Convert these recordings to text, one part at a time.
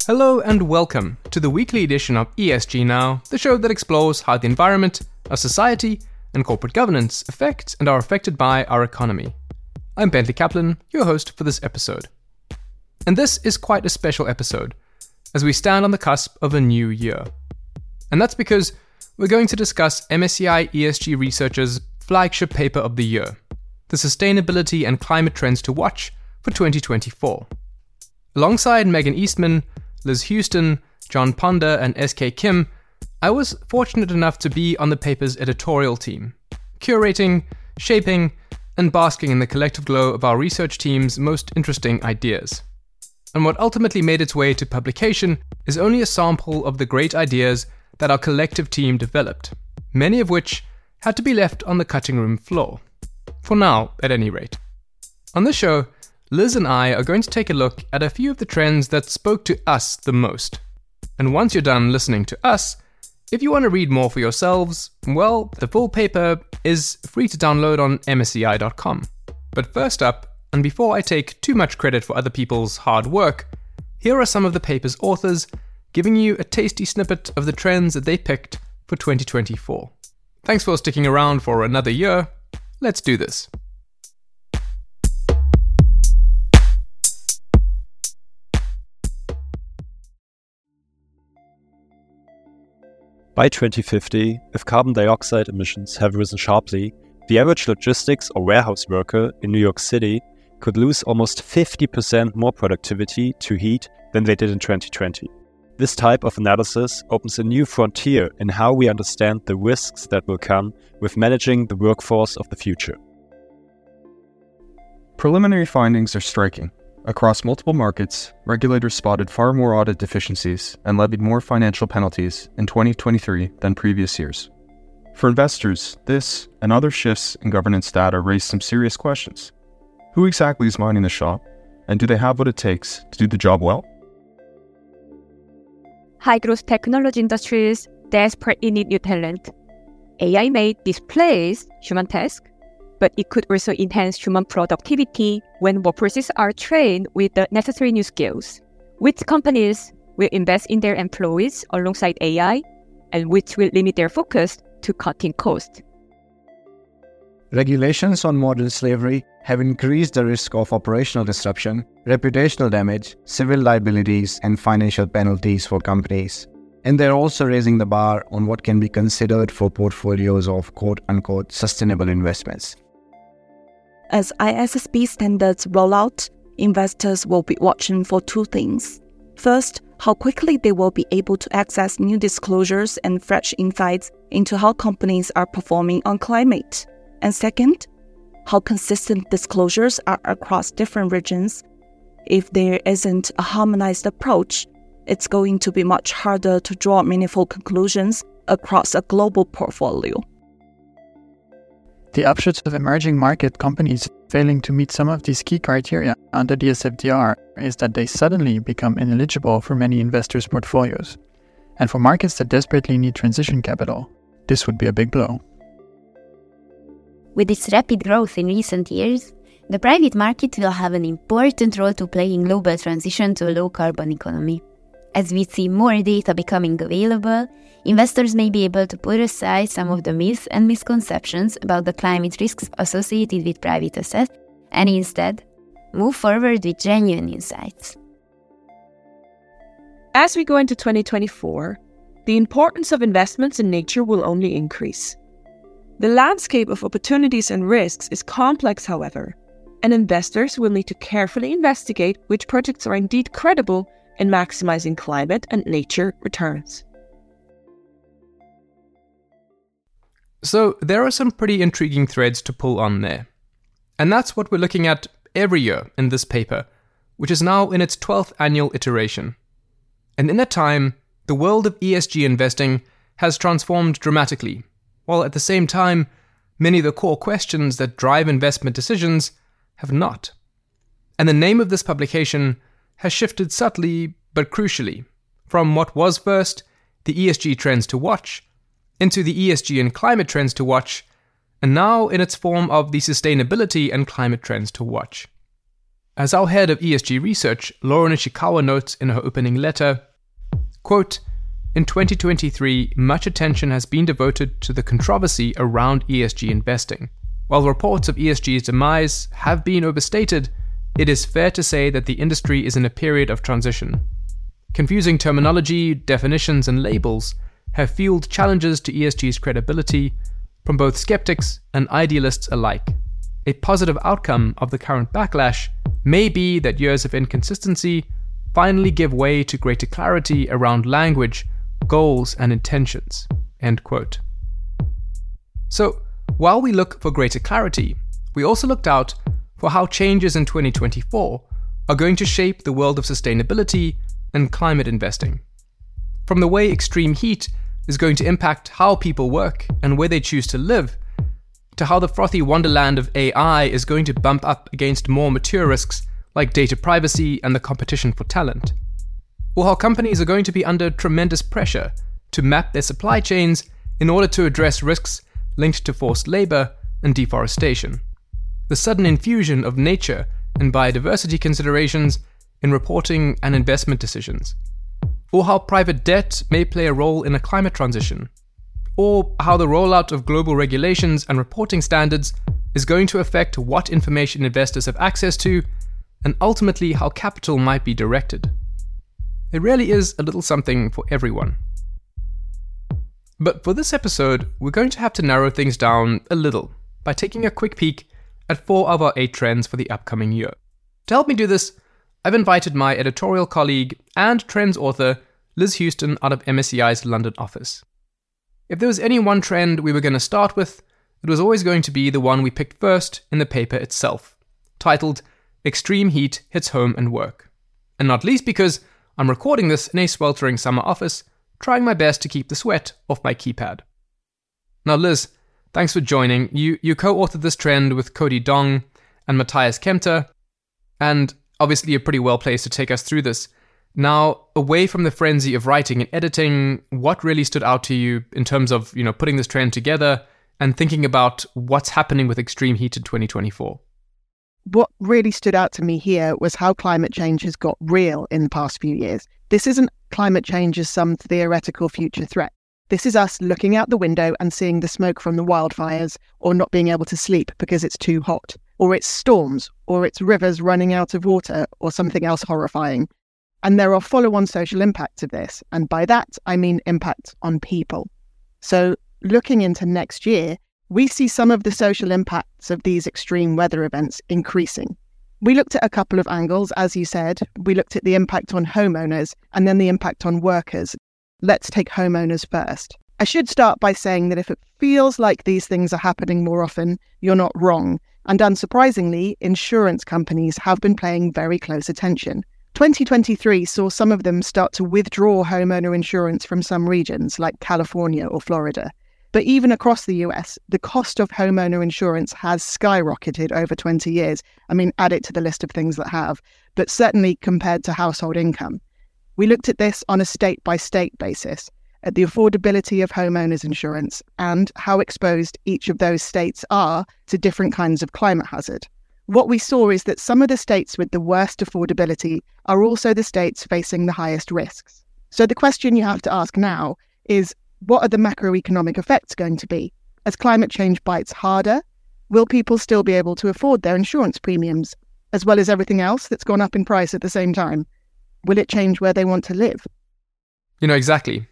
Hello and welcome to the weekly edition of ESG Now, the show that explores how the environment, our society, and corporate governance affect and are affected by our economy. I'm Bentley Kaplan, your host for this episode. And this is quite a special episode, as we stand on the cusp of a new year. And that's because we're going to discuss MSCI ESG Research's flagship paper of the year, the Sustainability and Climate Trends to Watch for 2024. Alongside Megan Eastman, Liz Houston, John Ponder, and SK Kim, I was fortunate enough to be on the paper's editorial team, curating, shaping, and basking in the collective glow of our research team's most interesting ideas. And what ultimately made its way to publication is only a sample of the great ideas that our collective team developed, many of which had to be left on the cutting room floor. For now, at any rate. On this show, Liz and I are going to take a look at a few of the trends that spoke to us the most. And once you're done listening to us, if you want to read more for yourselves, well, the full paper is free to download on msci.com. But first up, and before I take too much credit for other people's hard work, here are some of the paper's authors giving you a tasty snippet of the trends that they picked for 2024. Thanks for sticking around for another year. Let's do this. By 2050, if carbon dioxide emissions have risen sharply, the average logistics or warehouse worker in New York City could lose almost 50% more productivity to heat than they did in 2020. This type of analysis opens a new frontier in how we understand the risks that will come with managing the workforce of the future. Preliminary findings are striking. Across multiple markets, regulators spotted far more audit deficiencies and levied more financial penalties in 2023 than previous years. For investors, this and other shifts in governance data raise some serious questions. Who exactly is minding the shop, and do they have what it takes to do the job well? High-growth technology industries desperately need new talent. AI may displace human tasks, but it could also enhance human productivity when workforces are trained with the necessary new skills. Which companies will invest in their employees alongside AI, and which will limit their focus to cutting costs? Regulations on modern slavery have increased the risk of operational disruption, reputational damage, civil liabilities, and financial penalties for companies. And they're also raising the bar on what can be considered for portfolios of quote-unquote sustainable investments. As ISSB standards roll out, investors will be watching for two things. First, how quickly they will be able to access new disclosures and fresh insights into how companies are performing on climate. And second, how consistent disclosures are across different regions. If there isn't a harmonized approach, it's going to be much harder to draw meaningful conclusions across a global portfolio. The upshot of emerging market companies failing to meet some of these key criteria under the SFDR is that they suddenly become ineligible for many investors' portfolios. And for markets that desperately need transition capital, this would be a big blow. With its rapid growth in recent years, the private market will have an important role to play in global transition to a low-carbon economy. As we see more data becoming available, investors may be able to put aside some of the myths and misconceptions about the climate risks associated with private assets and instead move forward with genuine insights. As we go into 2024, the importance of investments in nature will only increase. The landscape of opportunities and risks is complex, however, and investors will need to carefully investigate which projects are indeed credible in maximizing climate and nature returns. So there are some pretty intriguing threads to pull on there. And that's what we're looking at every year in this paper, which is now in its 12th annual iteration. And in that time, the world of ESG investing has transformed dramatically, while at the same time, many of the core questions that drive investment decisions have not. And the name of this publication has shifted subtly but crucially from what was first the ESG Trends to Watch into the ESG and Climate Trends to Watch, and now in its form of the Sustainability and Climate Trends to Watch. As our head of ESG research, Laura Nishikawa, notes in her opening letter, quote, "In 2023, much attention has been devoted to the controversy around ESG investing. While reports of ESG's demise have been overstated, it is fair to say that the industry is in a period of transition. Confusing terminology, definitions, and labels have fueled challenges to ESG's credibility from both skeptics and idealists alike. A positive outcome of the current backlash may be that years of inconsistency finally give way to greater clarity around language, goals, and intentions." End quote. So, while we look for greater clarity, we also looked out for how changes in 2024 are going to shape the world of sustainability and climate investing. From the way extreme heat is going to impact how people work and where they choose to live, to how the frothy wonderland of AI is going to bump up against more mature risks like data privacy and the competition for talent, or how companies are going to be under tremendous pressure to map their supply chains in order to address risks linked to forced labor and deforestation, the sudden infusion of nature and biodiversity considerations in reporting and investment decisions, or how private debt may play a role in a climate transition, or how the rollout of global regulations and reporting standards is going to affect what information investors have access to, and ultimately how capital might be directed. There really is a little something for everyone. But for this episode, we're going to have to narrow things down a little by taking a quick peek at 4 of our 8 trends for the upcoming year. To help me do this, I've invited my editorial colleague and trends author, Liz Houston, out of MSCI's London office. If there was any one trend we were going to start with, it was always going to be the one we picked first in the paper itself, titled "Extreme Heat Hits Home and Work." And not least because I'm recording this in a sweltering summer office, trying my best to keep the sweat off my keypad. Now Liz, thanks for joining. You co-authored this trend with Cody Dong and Matthias Kempter, and obviously you're pretty well placed to take us through this. Now, away from the frenzy of writing and editing, what really stood out to you in terms of, putting this trend together and thinking about what's happening with extreme heat in 2024? What really stood out to me here was how climate change has got real in the past few years. This isn't climate change as some theoretical future threat. This is us looking out the window and seeing the smoke from the wildfires, or not being able to sleep because it's too hot, or it's storms, or it's rivers running out of water, or something else horrifying. And there are follow-on social impacts of this, and by that I mean impacts on people. So looking into next year, we see some of the social impacts of these extreme weather events increasing. We looked at a couple of angles, as you said. We looked at the impact on homeowners and then the impact on workers. Let's take homeowners first. I should start by saying that if it feels like these things are happening more often, you're not wrong. And unsurprisingly, insurance companies have been paying very close attention. 2023 saw some of them start to withdraw homeowner insurance from some regions like California or Florida. But even across the US, the cost of homeowner insurance has skyrocketed over 20 years. I mean, add it to the list of things that have, but certainly compared to household income. We looked at this on a state-by-state basis, at the affordability of homeowners insurance and how exposed each of those states are to different kinds of climate hazard. What we saw is that some of the states with the worst affordability are also the states facing the highest risks. So the question you have to ask now is, what are the macroeconomic effects going to be? As climate change bites harder, will people still be able to afford their insurance premiums, as well as everything else that's gone up in price at the same time? Will it change where they want to live? Exactly.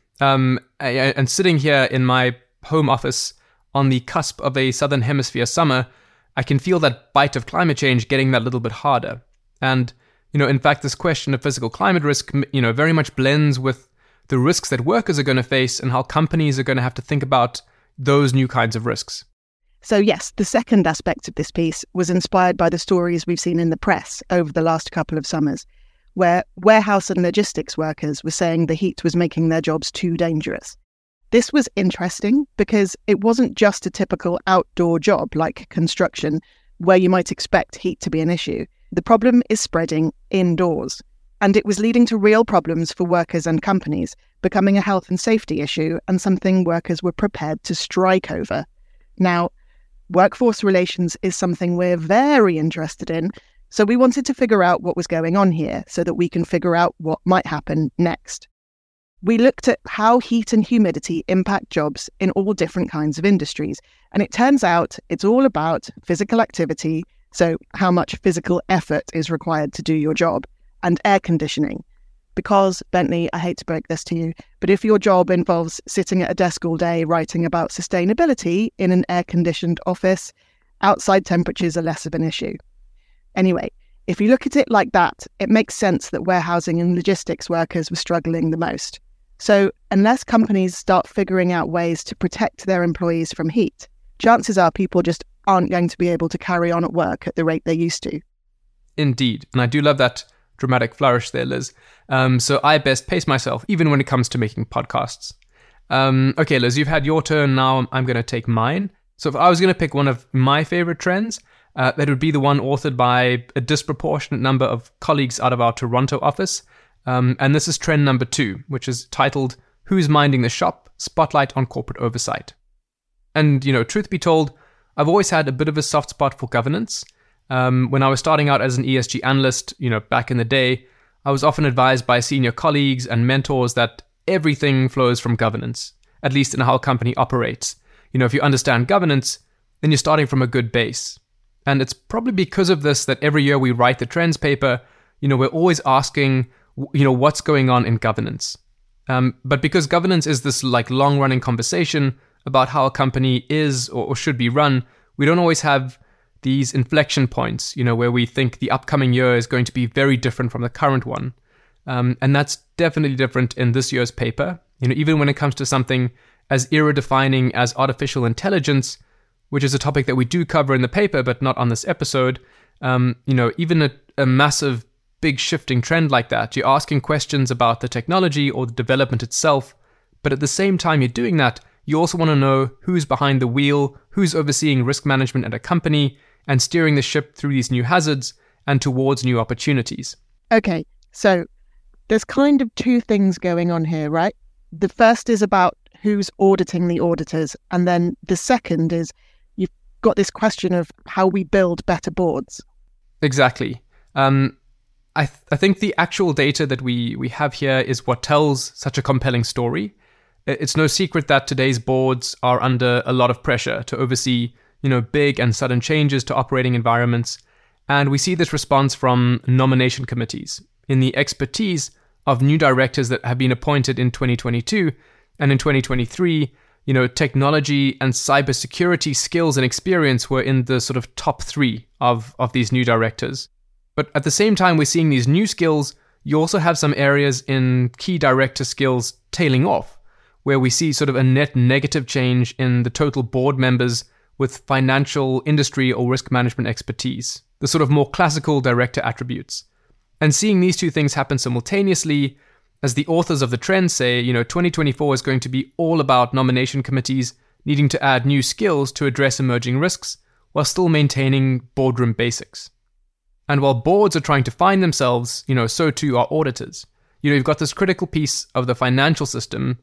And sitting here in my home office on the cusp of a Southern Hemisphere summer, I can feel that bite of climate change getting that little bit harder. And, in fact, this question of physical climate risk, very much blends with the risks that workers are going to face and how companies are going to have to think about those new kinds of risks. So yes, the second aspect of this piece was inspired by the stories we've seen in the press over the last couple of summers, where warehouse and logistics workers were saying the heat was making their jobs too dangerous. This was interesting because it wasn't just a typical outdoor job like construction, where you might expect heat to be an issue. The problem is spreading indoors, and it was leading to real problems for workers and companies, becoming a health and safety issue and something workers were prepared to strike over. Now, workforce relations is something we're very interested in, So we wanted to figure out what was going on here so that we can figure out what might happen next. We looked at how heat and humidity impact jobs in all different kinds of industries. And it turns out it's all about physical activity, so how much physical effort is required to do your job, and air conditioning. Because, Bentley, I hate to break this to you, but if your job involves sitting at a desk all day writing about sustainability in an air-conditioned office, outside temperatures are less of an issue. Anyway, if you look at it like that, it makes sense that warehousing and logistics workers were struggling the most. So, unless companies start figuring out ways to protect their employees from heat, chances are people just aren't going to be able to carry on at work at the rate they used to. Indeed. And I do love that dramatic flourish there, Liz. So I best pace myself, even when it comes to making podcasts. Okay, Liz, you've had your turn. Now I'm going to take mine. So if I was going to pick one of my favorite trends, that would be the one authored by a disproportionate number of colleagues out of our Toronto office. And this is trend number 2, which is titled, Who's Minding the Shop? Spotlight on Corporate Oversight. And, truth be told, I've always had a bit of a soft spot for governance. When I was starting out as an ESG analyst, back in the day, I was often advised by senior colleagues and mentors that everything flows from governance, at least in how a company operates. If you understand governance, then you're starting from a good base. And it's probably because of this that every year we write the trends paper, we're always asking, what's going on in governance. But because governance is this long-running conversation about how a company is or should be run, we don't always have these inflection points, where we think the upcoming year is going to be very different from the current one. And that's definitely different in this year's paper. Even when it comes to something as era-defining as artificial intelligence, which is a topic that we do cover in the paper, but not on this episode, even a massive, big shifting trend like that, you're asking questions about the technology or the development itself, but at the same time you're doing that, you also want to know who's behind the wheel, who's overseeing risk management at a company, and steering the ship through these new hazards and towards new opportunities. Okay, so there's kind of 2 things going on here, right? The first is about who's auditing the auditors, and then the second is you've got this question of how we build better boards. Exactly. I think the actual data that we have here is what tells such a compelling story. It's no secret that today's boards are under a lot of pressure to oversee, big and sudden changes to operating environments. And we see this response from nomination committees in the expertise of new directors that have been appointed in 2022 and in 2023. Technology and cybersecurity skills and experience were in the sort of top 3 of these new directors. But at the same time, we're seeing these new skills. You also have some areas in key director skills tailing off, where we see sort of a net negative change in the total board members with financial, industry, or risk management expertise, the sort of more classical director attributes. And seeing these 2 things happen simultaneously, as the authors of the trend say, 2024 is going to be all about nomination committees needing to add new skills to address emerging risks while still maintaining boardroom basics. And while boards are trying to find themselves, so too are auditors. You've got this critical piece of the financial system,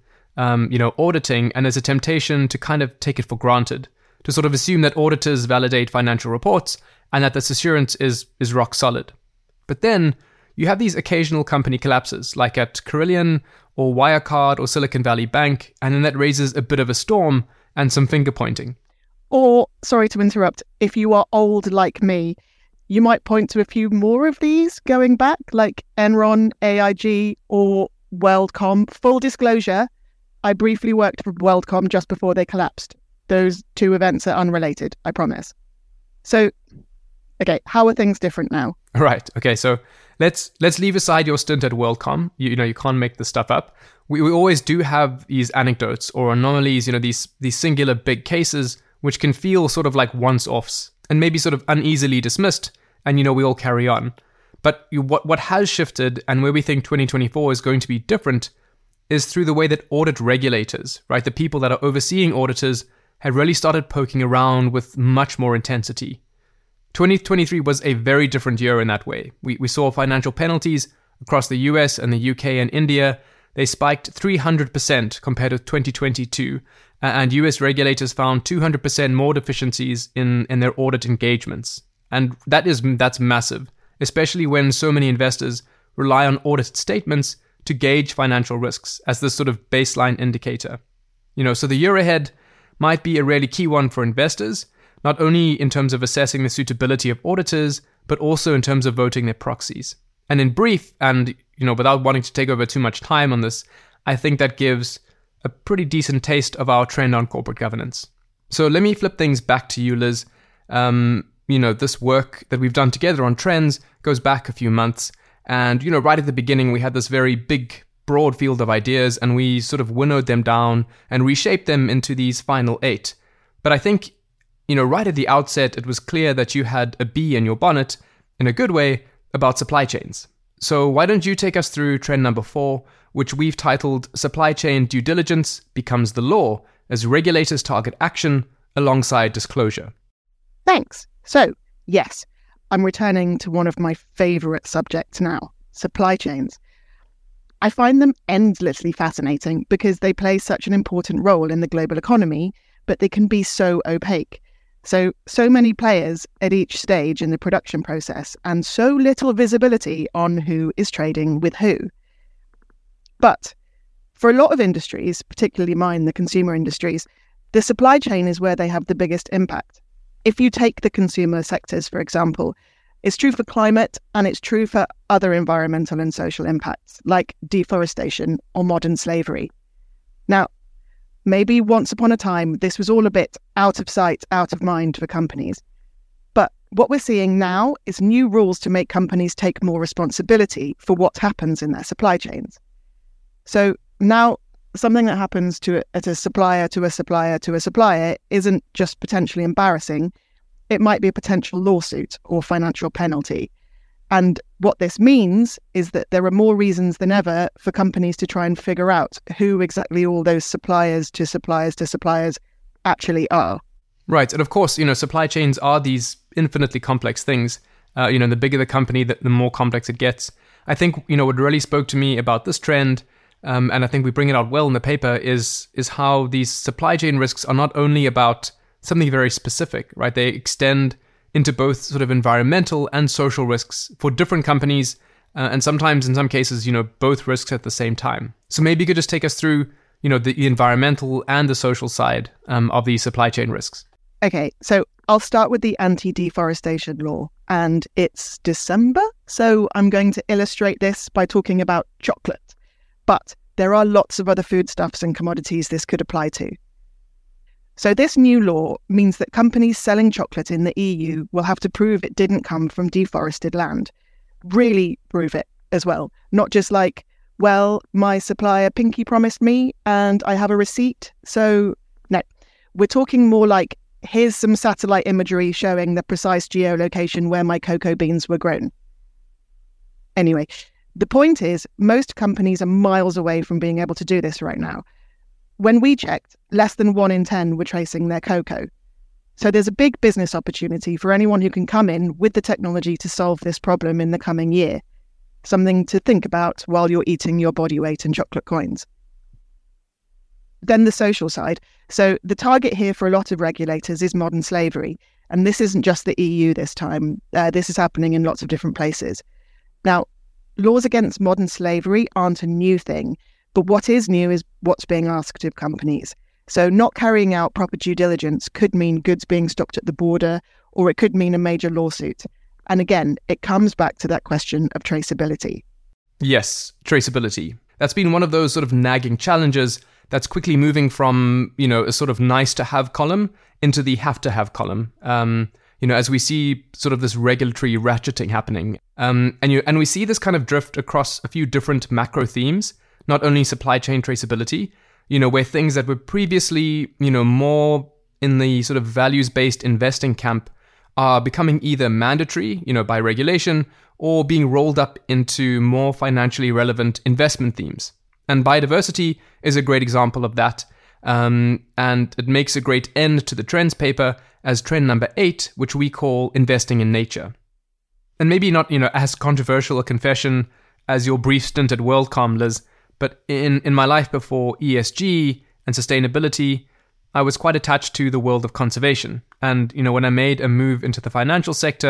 auditing, and there's a temptation to kind of take it for granted, to sort of assume that auditors validate financial reports and that this assurance is rock solid. But then you have these occasional company collapses, like at Carillion or Wirecard or Silicon Valley Bank, and then that raises a bit of a storm and some finger pointing. Or, sorry to interrupt, if you are old like me, you might point to a few more of these going back, like Enron, AIG, or WorldCom. Full disclosure, I briefly worked for WorldCom just before they collapsed. Those 2 events are unrelated, I promise. So, okay, how are things different now? Right. Okay, so let's leave aside your stint at WorldCom. You can't make this stuff up. We always do have these anecdotes or anomalies, these singular big cases, which can feel sort of like once-offs and maybe sort of uneasily dismissed, and we all carry on. But what has shifted and where we think 2024 is going to be different is through the way that audit regulators, right, the people that are overseeing auditors, have really started poking around with much more intensity. 2023 was a very different year in that way. We saw financial penalties across the US and the UK and India. They spiked 300% compared to 2022, and US regulators found 200% more deficiencies in their audit engagements. And that's massive. especially when so many investors rely on audited statements to gauge financial risks as this sort of baseline indicator. So the year ahead might be a really key one for investors, not only in terms of assessing the suitability of auditors, but also in terms of voting their proxies. And in brief, and without wanting to take over too much time on this, I think that gives a pretty decent taste of our trend on corporate governance. So let me flip things back to you, Liz. This work that we've done together on trends goes back a few months. And, right at the beginning, we had this very big, broad field of ideas, and we sort of winnowed them down and reshaped them into these final 8. But I think, right at the outset, it was clear that you had a bee in your bonnet, in a good way, about supply chains. So why don't you take us through trend number 4, which we've titled Supply Chain Due Diligence Becomes the Law as Regulators Target Action Alongside Disclosure. Thanks. So, yes, I'm returning to one of my favourite subjects now, supply chains. I find them endlessly fascinating because they play such an important role in the global economy, but they can be so opaque. So many players at each stage in the production process and so little visibility on who is trading with who. But for a lot of industries, particularly mine, the consumer industries, the supply chain is where they have the biggest impact. If you take the consumer sectors, for example, it's true for climate and it's true for other environmental and social impacts like deforestation or modern slavery. Now, maybe once upon a time, this was all a bit out of sight, out of mind for companies. But what we're seeing now is new rules to make companies take more responsibility for what happens in their supply chains. So now something that happens at a supplier to a supplier to a supplier isn't just potentially embarrassing. It might be a potential lawsuit or financial penalty. And what this means is that there are more reasons than ever for companies to try and figure out who exactly all those suppliers to suppliers to suppliers actually are. Right. And of course, supply chains are these infinitely complex things. The bigger the company, the more complex it gets. I think, what really spoke to me about this trend, and I think we bring it out well in the paper, is how these supply chain risks are not only about something very specific, right? They extend into both sort of environmental and social risks for different companies, and sometimes in some cases, both risks at the same time. So maybe you could just take us through, the environmental and the social side of these supply chain risks. Okay, so I'll start with the anti-deforestation law, and it's December, so I'm going to illustrate this by talking about chocolate. But there are lots of other foodstuffs and commodities this could apply to. So this new law means that companies selling chocolate in the EU will have to prove it didn't come from deforested land. Really prove it as well. Not just like, well, my supplier Pinky promised me and I have a receipt. So no, we're talking more like, here's some satellite imagery showing the precise geolocation where my cocoa beans were grown. Anyway, the point is, most companies are miles away from being able to do this right now. When we checked, less than 1 in 10 were tracing their cocoa. So there's a big business opportunity for anyone who can come in with the technology to solve this problem in the coming year. Something to think about while you're eating your body weight in chocolate coins. Then the social side. So the target here for a lot of regulators is modern slavery. And this isn't just the EU this time. This is happening in lots of different places. Now, laws against modern slavery aren't a new thing. But what is new is what's being asked of companies. So not carrying out proper due diligence could mean goods being stopped at the border, or it could mean a major lawsuit. And again, it comes back to that question of traceability. Yes, traceability. That's been one of those sort of nagging challenges that's quickly moving from, a sort of nice to have column into the have to have column. As we see sort of this regulatory ratcheting happening. And we see this kind of drift across a few different macro themes. Not only supply chain traceability, where things that were previously, more in the sort of values-based investing camp are becoming either mandatory, by regulation, or being rolled up into more financially relevant investment themes. And biodiversity is a great example of that. And it makes a great end to the trends paper as trend number 8, which we call investing in nature. And maybe not, as controversial a confession as your brief stint at WorldCom, Liz, but in my life before ESG and sustainability, I was quite attached to the world of conservation. And, when I made a move into the financial sector,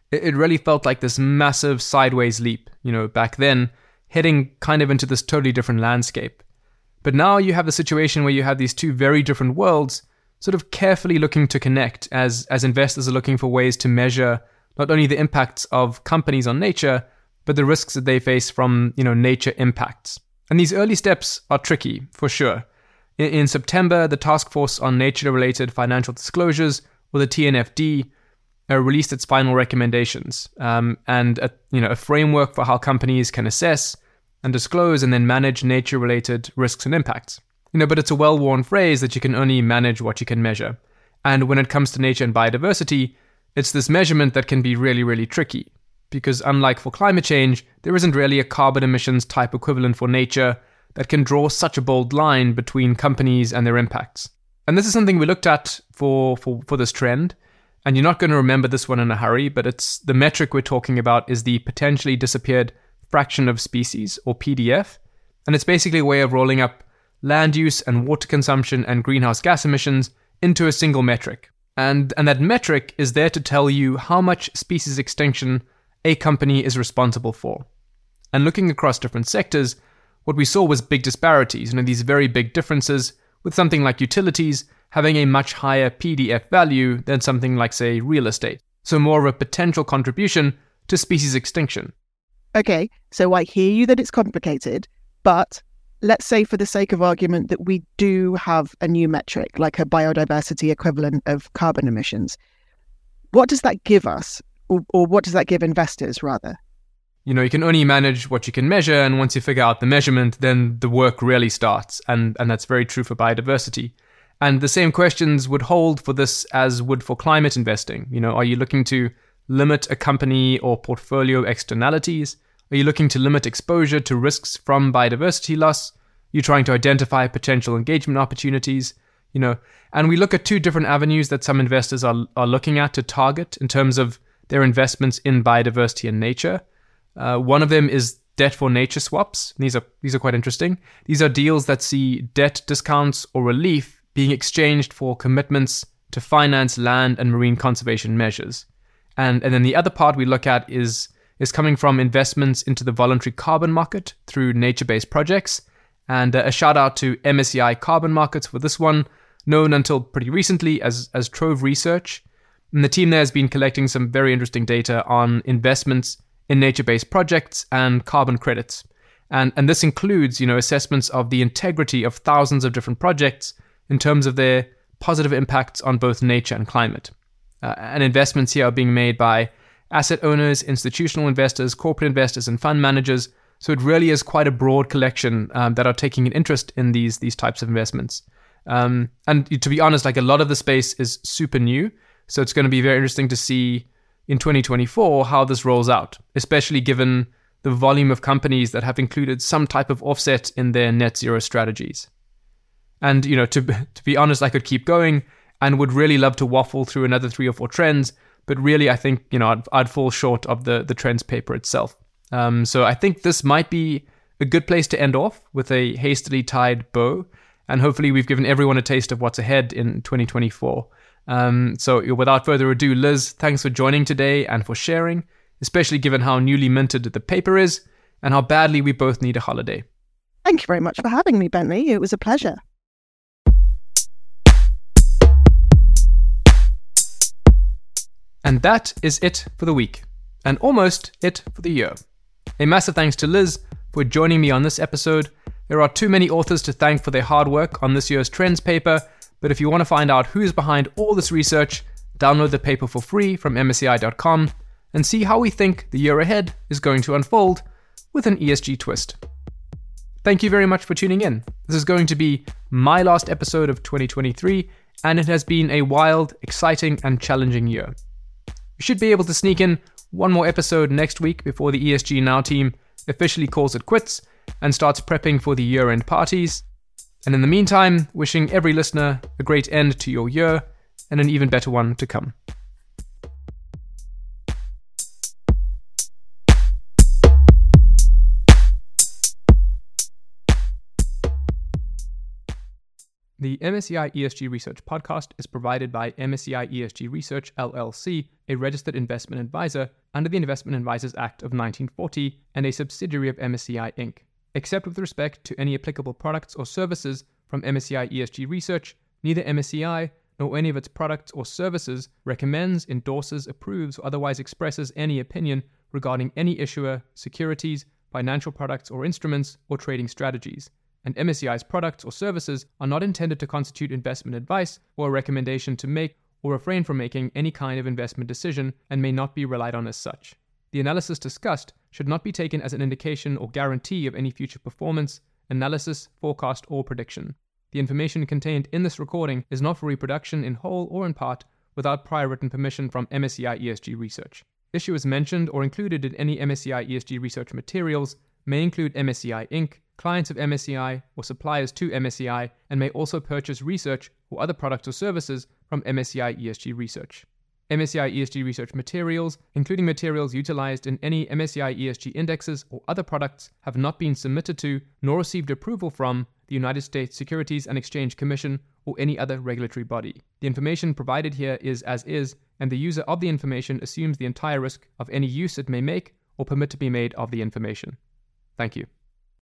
it really felt like this massive sideways leap, back then, heading kind of into this totally different landscape. But now you have the situation where you have these two very different worlds sort of carefully looking to connect as investors are looking for ways to measure not only the impacts of companies on nature, but the risks that they face from, nature impacts. And these early steps are tricky, for sure. In September, the Task Force on Nature-Related Financial Disclosures, or the TNFD, released its final recommendations and a framework for how companies can assess and disclose and then manage nature-related risks and impacts. But it's a well-worn phrase that you can only manage what you can measure. And when it comes to nature and biodiversity, it's this measurement that can be really, really tricky. Because unlike for climate change, there isn't really a carbon emissions type equivalent for nature that can draw such a bold line between companies and their impacts. And this is something we looked at for this trend. And you're not going to remember this one in a hurry, but it's the metric we're talking about is the potentially disappeared fraction of species, or PDF. And it's basically a way of rolling up land use and water consumption and greenhouse gas emissions into a single metric. And that metric is there to tell you how much species extinction a company is responsible for. And looking across different sectors, what we saw was big disparities, these very big differences, with something like utilities having a much higher PDF value than something like, say, real estate. So more of a potential contribution to species extinction. Okay, so I hear you that it's complicated, but let's say for the sake of argument that we do have a new metric, like a biodiversity equivalent of carbon emissions. What does that give us? Or what does that give investors, rather? You can only manage what you can measure, and once you figure out the measurement, then the work really starts. And that's very true for biodiversity. And the same questions would hold for this as would for climate investing. Are you looking to limit a company or portfolio externalities? Are you looking to limit exposure to risks from biodiversity loss? Are you trying to identify potential engagement opportunities? And we look at two different avenues that some investors are looking at to target in terms of their investments in biodiversity and nature. One of them is debt for nature swaps. These are quite interesting. These are deals that see debt discounts or relief being exchanged for commitments to finance land and marine conservation measures. And then the other part we look at is coming from investments into the voluntary carbon market through nature-based projects. And a shout out to MSCI Carbon Markets for this one, known until pretty recently as Trove Research. And the team there has been collecting some very interesting data on investments in nature-based projects and carbon credits. And this includes, assessments of the integrity of thousands of different projects in terms of their positive impacts on both nature and climate. And investments here are being made by asset owners, institutional investors, corporate investors, and fund managers. So it really is quite a broad collection that are taking an interest in these types of investments. And to be honest, a lot of the space is super new. So it's going to be very interesting to see in 2024 how this rolls out, especially given the volume of companies that have included some type of offset in their net zero strategies. And, to be honest, I could keep going and would really love to waffle through another 3 or 4 trends. But really, I think, I'd fall short of the trends paper itself. So I think this might be a good place to end off with a hastily tied bow. And hopefully we've given everyone a taste of what's ahead in 2024. So without further ado, Liz, thanks for joining today and for sharing, especially given how newly minted the paper is and how badly we both need a holiday. Thank you very much for having me, Bentley. It was a pleasure. And that is it for the week, and almost it for the year. A massive thanks to Liz for joining me on this episode. There are too many authors to thank for their hard work on this year's trends paper, but if you want to find out who's behind all this research, download the paper for free from MSCI.com and see how we think the year ahead is going to unfold with an ESG twist. Thank you very much for tuning in. This is going to be my last episode of 2023, and it has been a wild, exciting, and challenging year. We should be able to sneak in one more episode next week before the ESG Now team officially calls it quits and starts prepping for the year-end parties. And in the meantime, wishing every listener a great end to your year and an even better one to come. The MSCI ESG Research podcast is provided by MSCI ESG Research LLC, a registered investment advisor under the Investment Advisors Act of 1940 and a subsidiary of MSCI Inc. Except with respect to any applicable products or services from MSCI ESG Research, neither MSCI nor any of its products or services recommends, endorses, approves, or otherwise expresses any opinion regarding any issuer, securities, financial products or instruments, or trading strategies. And MSCI's products or services are not intended to constitute investment advice or a recommendation to make or refrain from making any kind of investment decision and may not be relied on as such. The analysis discussed should not be taken as an indication or guarantee of any future performance, analysis, forecast, or prediction. The information contained in this recording is not for reproduction in whole or in part without prior written permission from MSCI ESG Research. Issuers mentioned or included in any MSCI ESG Research materials may include MSCI Inc., clients of MSCI, or suppliers to MSCI, and may also purchase research or other products or services from MSCI ESG Research. MSCI ESG Research materials, including materials utilized in any MSCI ESG indexes or other products, have not been submitted to nor received approval from the United States Securities and Exchange Commission or any other regulatory body. The information provided here is as is, and the user of the information assumes the entire risk of any use it may make or permit to be made of the information. Thank you.